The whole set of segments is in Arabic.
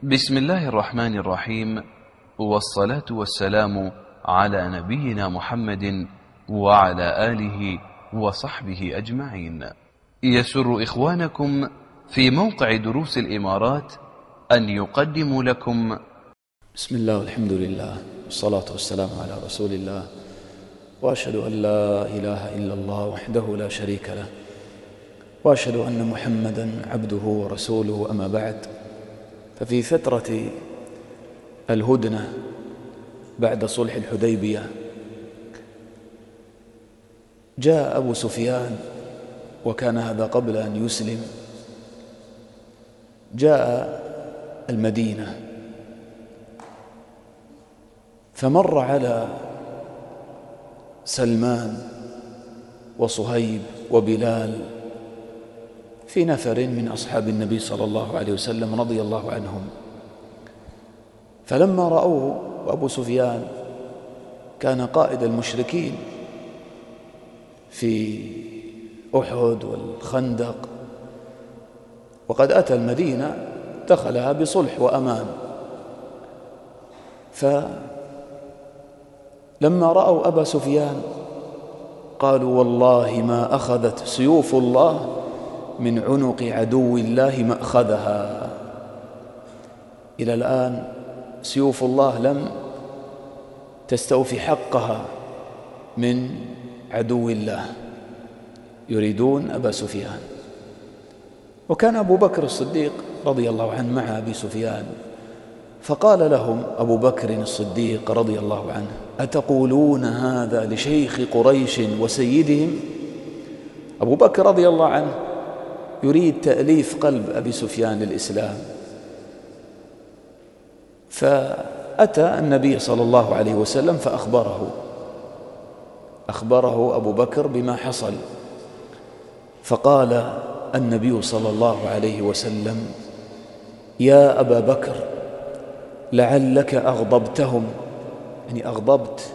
بسم الله الرحمن الرحيم، والصلاة والسلام على نبينا محمد وعلى آله وصحبه أجمعين. يسر إخوانكم في موقع دروس الإمارات أن يقدموا لكم بسم الله والحمد لله والصلاة والسلام على رسول الله، وأشهد أن لا إله إلا الله وحده لا شريك له، وأشهد أن محمدًا عبده ورسوله. أما بعد، ففي فترة الهدنة بعد صلح الحديبية جاء أبو سفيان، وكان هذا قبل أن يسلم، جاء المدينة فمر على سلمان وصهيب وبلال في نفر من أصحاب النبي صلى الله عليه وسلم رضي الله عنهم. فلما رأوه، وأبو سفيان كان قائد المشركين في أحد والخندق، وقد أتى المدينة دخلها بصلح وأمان. فلما رأوا أبا سفيان قالوا: والله ما أخذت سيوف الله من عنق عدو الله مأخذها. إلى الآن سيوف الله لم تستوفي حقها من عدو الله، يريدون أبا سفيان. وكان أبو بكر الصديق رضي الله عنه مع أبي سفيان، فقال لهم أبو بكر الصديق رضي الله عنه: أتقولون هذا لشيخ قريش وسيدهم؟ أبو بكر رضي الله عنه يريد تأليف قلب أبي سفيان للإسلام. فأتى النبي صلى الله عليه وسلم فأخبره أبو بكر بما حصل. فقال النبي صلى الله عليه وسلم: يا أبا بكر، لعلك أغضبتهم، يعني أغضبت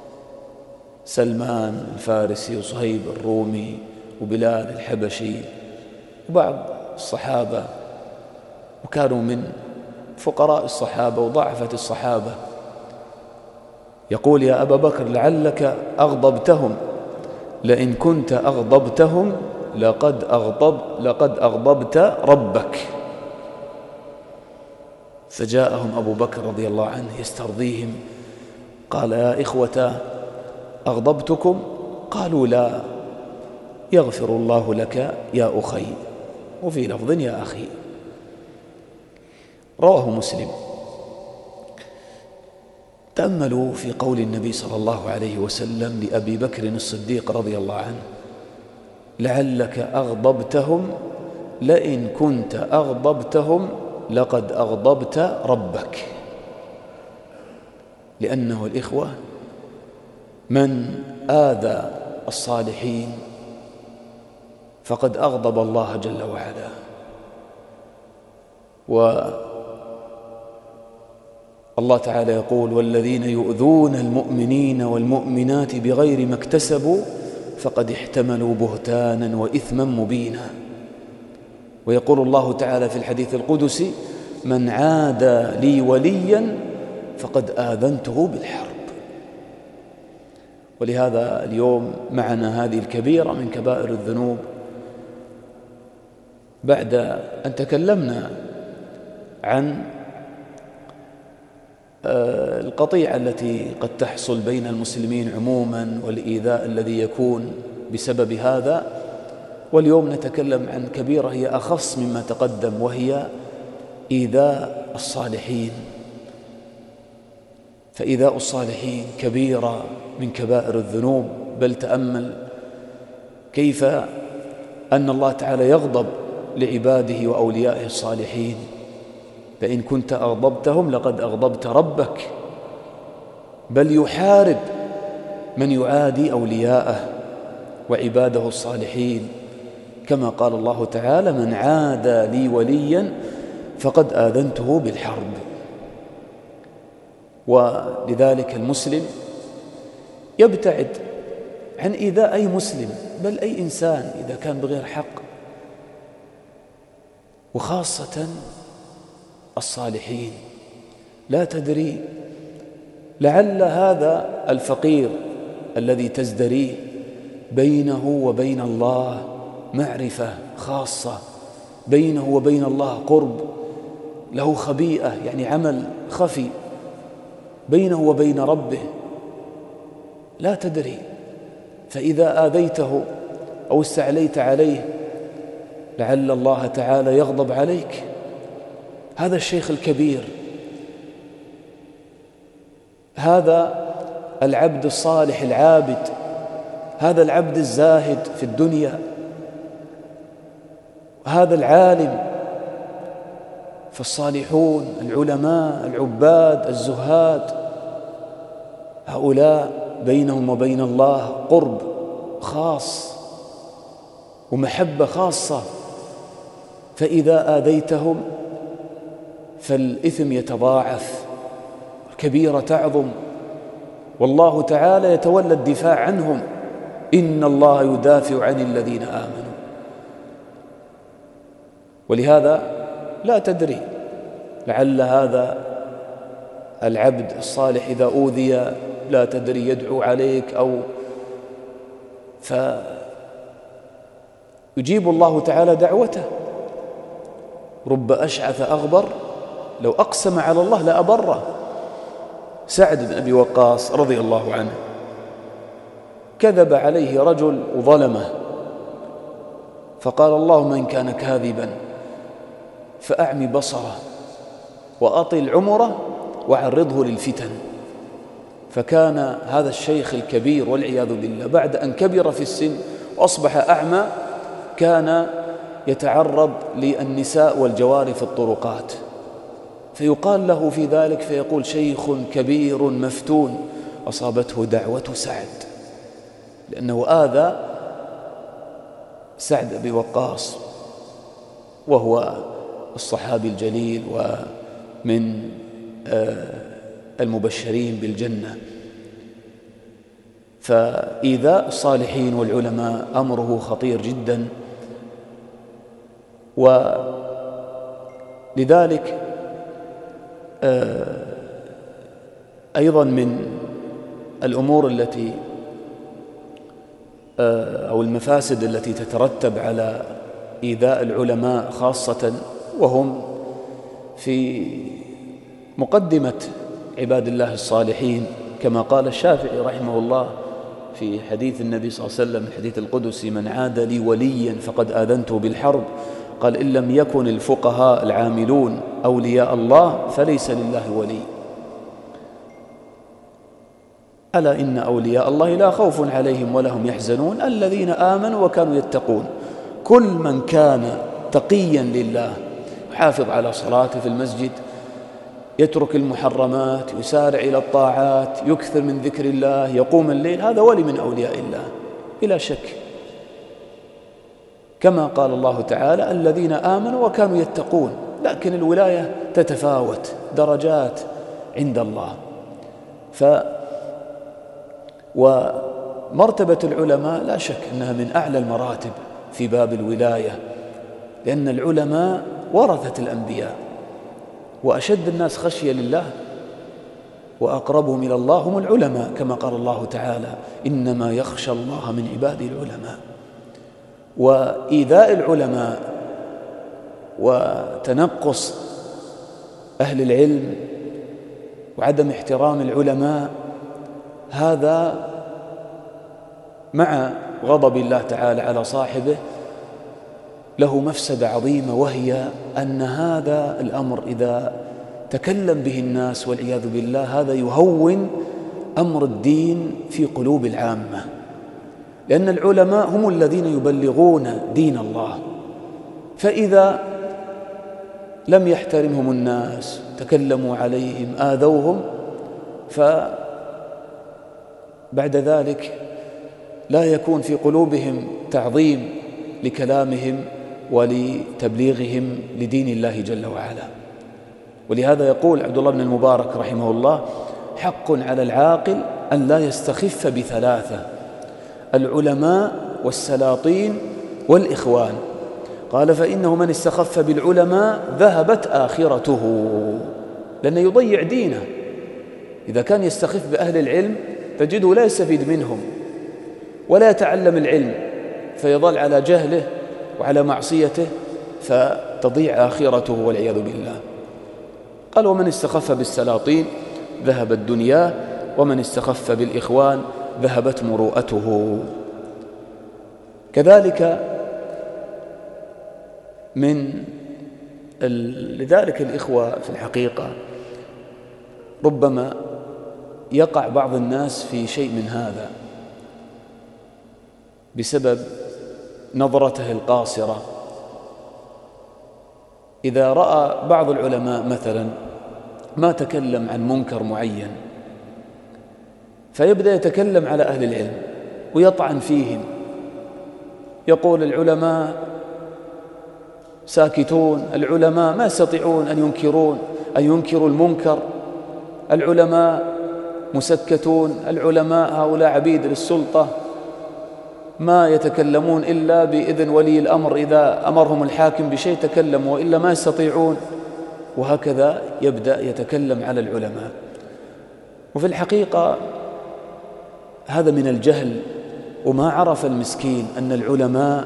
سلمان الفارسي وصهيب الرومي وبلال الحبشي وبعض الصحابة، وكانوا من فقراء الصحابة وضعفة الصحابة. يقول: يا أبا بكر، لعلك أغضبتهم، لئن كنت أغضبتهم لقد أغضبت ربك. فجاءهم أبو بكر رضي الله عنه يسترضيهم، قال: يا إخوة، أغضبتكم؟ قالوا: لا. يغفر الله لك يا أخي، وفي لفظ يا أخي. رواه مسلم. تأملوا في قول النبي صلى الله عليه وسلم لأبي بكر الصديق رضي الله عنه: لعلك أغضبتهم، لئن كنت أغضبتهم لقد أغضبت ربك. لأنه الإخوة من آذى الصالحين فقد أغضب الله جل وعلا. والله تعالى يقول: والذين يؤذون المؤمنين والمؤمنات بغير ما اكتسبوا فقد احتملوا بهتانا وإثما مبينا. ويقول الله تعالى في الحديث القدسي: من عادى لي وليا فقد آذنته بالحرب. ولهذا اليوم معنا هذه الكبيرة من كبائر الذنوب، بعد أن تكلمنا عن القطيعة التي قد تحصل بين المسلمين عموما والإيذاء الذي يكون بسبب هذا. واليوم نتكلم عن كبيرة هي أخص مما تقدم، وهي إيذاء الصالحين. فإيذاء الصالحين كبيرة من كبائر الذنوب. بل تأمل كيف أن الله تعالى يغضب لعباده وأوليائه الصالحين: فإن كنت أغضبتهم لقد أغضبت ربك. بل يحارب من يعادي أولياءه وعباده الصالحين، كما قال الله تعالى: من عادى لي وليا فقد آذنته بالحرب. ولذلك المسلم يبتعد عن إيذاء أي مسلم، بل أي إنسان إذا كان بغير حق، وخاصة الصالحين. لا تدري، لعل هذا الفقير الذي تزدريه بينه وبين الله معرفة خاصة، بينه وبين الله قرب، له خبيئة يعني عمل خفي بينه وبين ربه. لا تدري، فإذا آذيته أو استعليت عليه لعل الله تعالى يغضب عليك. هذا الشيخ الكبير، هذا العبد الصالح العابد، هذا العبد الزاهد في الدنيا، هذا العالم. فالصالحون العلماء العباد الزهاد هؤلاء بينهم وبين الله قرب خاص ومحبة خاصة، فإذا آذيتهم فالإثم يتضاعف، الكبيرة تعظم، والله تعالى يتولى الدفاع عنهم. إن الله يدافع عن الذين آمنوا. ولهذا لا تدري، لعل هذا العبد الصالح إذا أوذي لا تدري يدعو عليك أو فيجيب الله تعالى دعوته. رب أشعث أغبر لو أقسم على الله لأبره. سعد بن أبي وقاص رضي الله عنه كذب عليه رجل وظلمه، فقال اللهم إن كان كاذبا فأعمي بصره وأطل عمره وعرضه للفتن. فكان هذا الشيخ الكبير والعياذ بالله بعد أن كبر في السن وأصبح أعمى كان يتعرض للنساء والجواري في الطرقات، فيقال له في ذلك فيقول شيخ كبير مفتون أصابته دعوة سعد، لأنه آذى سعد بن وقاص وهو الصحابي الجليل ومن المبشرين بالجنة. فإيذاء الصالحين والعلماء أمره خطير جدا. ولذلك أيضا من الأمور التي أو المفاسد التي تترتب على إيذاء العلماء خاصة وهم في مقدمة عباد الله الصالحين، كما قال الشافعي رحمه الله في حديث النبي صلى الله عليه وسلم الحديث القدسي: من عاد لي وليا فقد آذنته بالحرب. قال: إن لم يكن الفقهاء العاملون أولياء الله فليس لله ولي. ألا إن أولياء الله لا خوف عليهم ولا هم يحزنون الذين آمنوا وكانوا يتقون. كل من كان تقيا لله يحافظ على صلاته في المسجد، يترك المحرمات، يسارع إلى الطاعات، يكثر من ذكر الله، يقوم الليل، هذا ولي من أولياء الله بلا شك. كما قال الله تعالى: الذين آمنوا وكانوا يتقون. لكن الولاية تتفاوت درجات عند الله. ومرتبة العلماء لا شك أنها من أعلى المراتب في باب الولاية، لأن العلماء ورثة الأنبياء، وأشد الناس خشية لله وأقربهم إلى الله هم العلماء، كما قال الله تعالى: إنما يخشى الله من عباده العلماء. وإيذاء العلماء وتنقص أهل العلم وعدم احترام العلماء هذا مع غضب الله تعالى على صاحبه له مفسدة عظيمة، وهي أن هذا الأمر إذا تكلم به الناس والعياذ بالله هذا يهون أمر الدين في قلوب العامة، لأن العلماء هم الذين يبلغون دين الله. فإذا لم يحترمهم الناس، تكلموا عليهم، آذوهم، فبعد ذلك لا يكون في قلوبهم تعظيم لكلامهم ولتبليغهم لدين الله جل وعلا. ولهذا يقول عبد الله بن المبارك رحمه الله: حق على العاقل أن لا يستخف بثلاثة: العلماء والسلاطين والإخوان. قال فإنه من استخف بالعلماء ذهبت آخرته، لأنه يضيع دينه. إذا كان يستخف بأهل العلم تجده لا يستفيد منهم ولا يتعلم العلم، فيظل على جهله وعلى معصيته فتضيع آخرته والعياذ بالله. قال ومن استخف بالسلاطين ذهبت دنياه، ومن استخف بالإخوان ذهبت مروءته. كذلك لذلك الإخوة في الحقيقة ربما يقع بعض الناس في شيء من هذا بسبب نظرته القاصرة. إذا رأى بعض العلماء مثلا ما تكلم عن منكر معين فيبدأ يتكلم على أهل العلم ويطعن فيهم، يقول العلماء ساكتون، العلماء ما يستطيعون أن ينكروا المنكر، العلماء مسكتون، العلماء هؤلاء عبيد للسلطة ما يتكلمون إلا بإذن ولي الأمر، إذا أمرهم الحاكم بشيء تكلموا وإلا ما يستطيعون. وهكذا يبدأ يتكلم على العلماء. وفي الحقيقة هذا من الجهل، وما عرف المسكين أن العلماء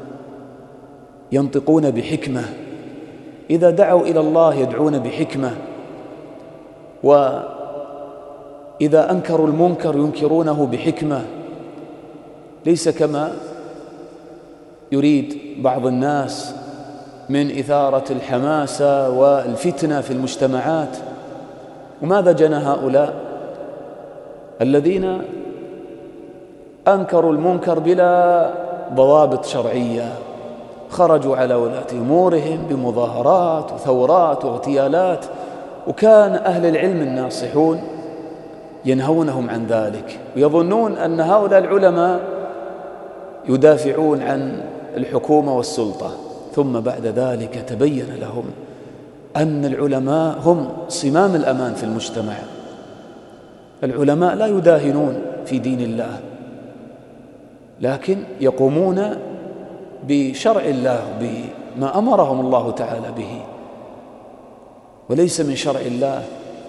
ينطقون بحكمة، إذا دعوا إلى الله يدعون بحكمة، وإذا أنكروا المنكر ينكرونه بحكمة، ليس كما يريد بعض الناس من إثارة الحماسة والفتنة في المجتمعات. وماذا جنى هؤلاء الذين أنكروا المنكر بلا ضوابط شرعية؟ خرجوا على ولاة أمورهم بمظاهرات وثورات واغتيالات، وكان أهل العلم الناصحون ينهونهم عن ذلك، ويظنون أن هؤلاء العلماء يدافعون عن الحكومة والسلطة. ثم بعد ذلك تبين لهم أن العلماء هم صمام الأمان في المجتمع. العلماء لا يداهنون في دين الله، لكن يقومون بشرع الله، بما أمرهم الله تعالى به، وليس من شرع الله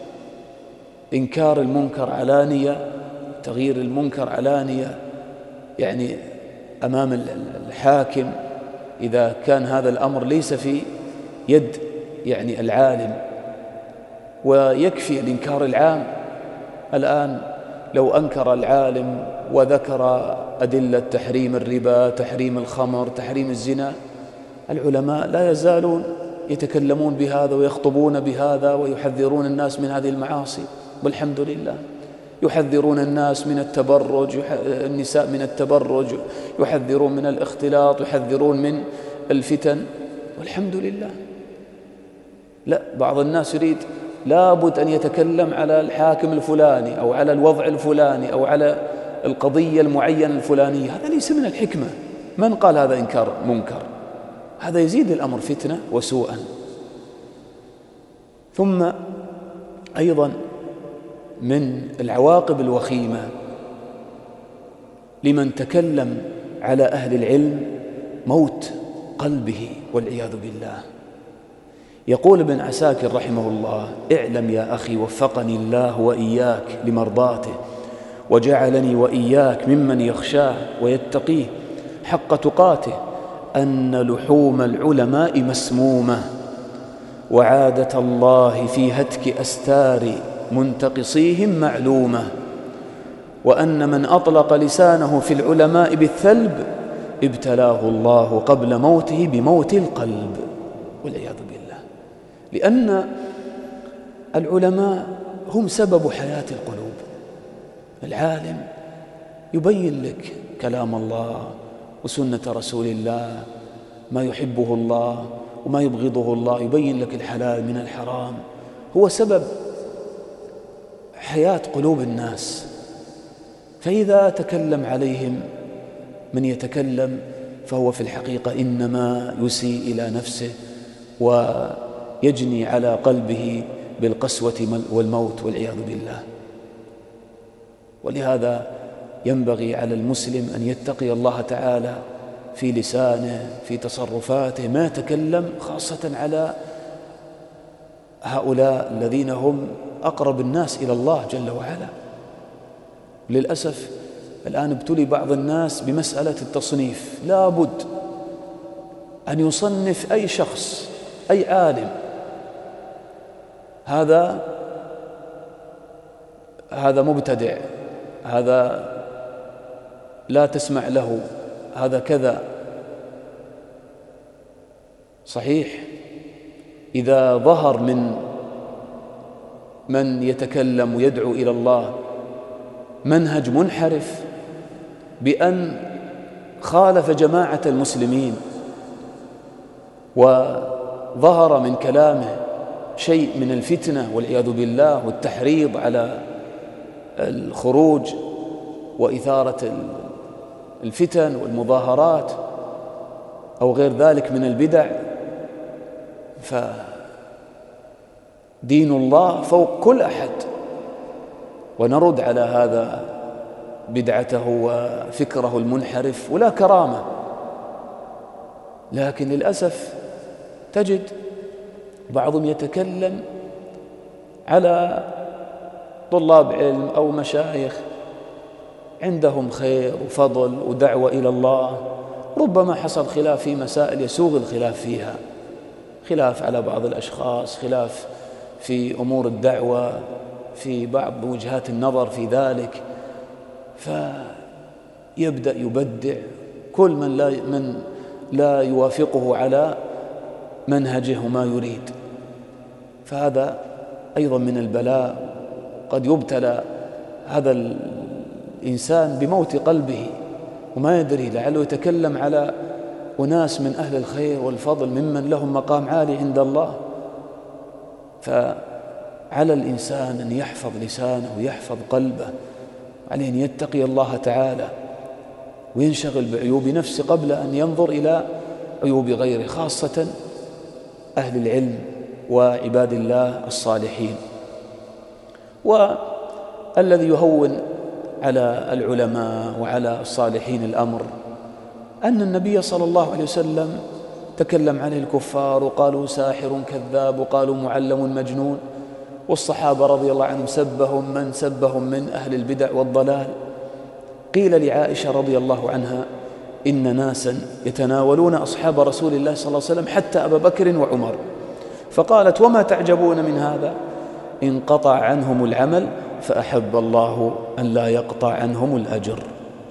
إنكار المنكر علانية، تغيير المنكر علانية، يعني أمام الحاكم، إذا كان هذا الأمر ليس في يد يعني العالم. ويكفي الإنكار العام. الآن لو أنكر العالم وذكر أدلة تحريم الربا، تحريم الخمر، تحريم الزنا، العلماء لا يزالون يتكلمون بهذا ويخطبون بهذا ويحذرون الناس من هذه المعاصي، والحمد لله. يحذرون الناس من التبرج، النساء من التبرج، يحذرون من الاختلاط، يحذرون من الفتن، والحمد لله. لا، بعض الناس يريد لابد أن يتكلم على الحاكم الفلاني أو على الوضع الفلاني أو على القضية المعينة الفلانية. هذا ليس من الحكمة. من قال هذا إنكار منكر؟ هذا يزيد الأمر فتنة وسوءا. ثم أيضا من العواقب الوخيمة لمن تكلم على أهل العلم موت قلبه والعياذ بالله. يقول ابن عساكر رحمه الله: اعلم يا أخي وفقني الله وإياك لمرضاته، وجعلني وإياك ممن يخشاه ويتقيه حق تقاته، أن لحوم العلماء مسمومة، وعادة الله في هتك أستار منتقصيهم معلومة، وأن من أطلق لسانه في العلماء بالثلب ابتلاه الله قبل موته بموت القلب، والعياذ بالله. لأن العلماء هم سبب حياة القلوب. العالم يبين لك كلام الله وسنة رسول الله، ما يحبه الله وما يبغضه الله، يبين لك الحلال من الحرام، هو سبب حياة قلوب الناس. فإذا تكلم عليهم من يتكلم فهو في الحقيقة إنما يسيء إلى نفسه ويجني على قلبه بالقسوة والموت والعياذ بالله. ولهذا ينبغي على المسلم أن يتقي الله تعالى في لسانه في تصرفاته، ما يتكلم خاصة على هؤلاء الذين هم أقرب الناس إلى الله جل وعلا. للأسف الآن ابتلي بعض الناس بمسألة التصنيف، لا بد أن يصنف أي شخص أي عالم، هذا مبتدع، هذا لا تسمع له، هذا كذا. صحيح إذا ظهر من يتكلم ويدعو إلى الله منهج منحرف بأن خالف جماعة المسلمين وظهر من كلامه شيء من الفتنة والعياذ بالله والتحريض على الخروج وإثارة الفتن والمظاهرات أو غير ذلك من البدع، فدين الله فوق كل أحد، ونرد على هذا بدعته وفكره المنحرف ولا كرامة. لكن للأسف تجد بعضهم يتكلم على طلاب علم أو مشايخ عندهم خير وفضل ودعوة إلى الله، ربما حصل خلاف في مسائل يسوغ الخلاف فيها، خلاف على بعض الأشخاص، خلاف في أمور الدعوة، في بعض وجهات النظر في ذلك، فيبدأ يبدع كل من لا يوافقه على منهجه وما يريد. فهذا أيضا من البلاء، قد يبتلى هذا الإنسان بموت قلبه وما يدري، لعله يتكلم على أناس من أهل الخير والفضل ممن لهم مقام عالي عند الله. فعلى الإنسان أن يحفظ لسانه ويحفظ قلبه، عليه أن يتقي الله تعالى وينشغل بعيوب نفسه قبل أن ينظر إلى عيوب غيره، خاصة أهل العلم وعباد الله الصالحين. والذي يهون على العلماء وعلى الصالحين الأمر أن النبي صلى الله عليه وسلم تكلم عليه الكفار وقالوا ساحر كذاب وقالوا معلم مجنون، والصحابة رضي الله عنهم سبهم من سبهم من أهل البدع والضلال. قيل لعائشة رضي الله عنها إن ناسا يتناولون أصحاب رسول الله صلى الله عليه وسلم حتى أبا بكر وعمر، فقالت وما تعجبون من هذا؟ انقطع عنهم العمل فأحب الله أن لا يقطع عنهم الأجر.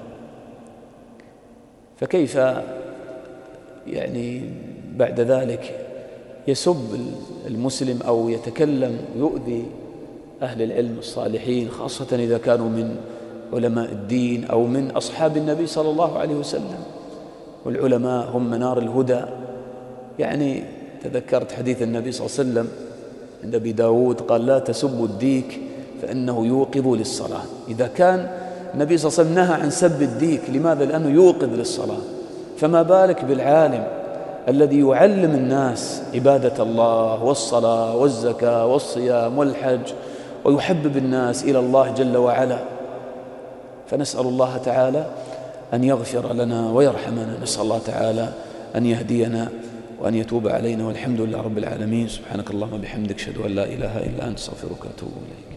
فكيف يعني بعد ذلك يسب المسلم أو يتكلم يؤذي أهل العلم الصالحين، خاصة إذا كانوا من علماء الدين أو من أصحاب النبي صلى الله عليه وسلم، والعلماء هم منار الهدى. يعني تذكرت حديث النبي صلى الله عليه وسلم عند أبي داود قال لا تسبوا الديك فإنه يوقظ للصلاة. إذا كان النبي صلى الله عليه وسلم نهى عن سب الديك، لماذا؟ لأنه يوقظ للصلاة، فما بالك بالعالم الذي يعلم الناس عبادة الله والصلاة والزكاة والصيام والحج ويحبب الناس إلى الله جل وعلا. فنسأل الله تعالى أن يغفر لنا ويرحمنا، نسأل الله تعالى أن يهدينا وأن يتوب علينا، والحمد لله رب العالمين. سبحانك اللهم وبحمدك، أشهد أن لا إله إلا أنت، أستغفرك وأتوب إليك.